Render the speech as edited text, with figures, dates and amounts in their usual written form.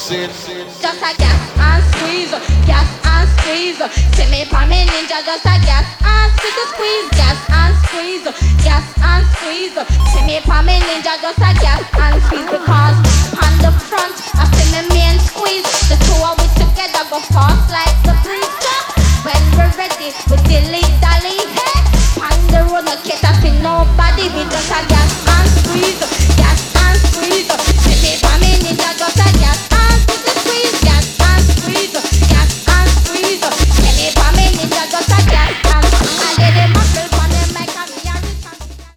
sing. Just a gas and squeeze, gas and squeeze. See me for me ninja, just a gas and squeeze, gas and squeeze, gas and squeeze. See me for me ninja, just a gas and squeeze. Because on the front, I see me main squeeze. The two of we together go fast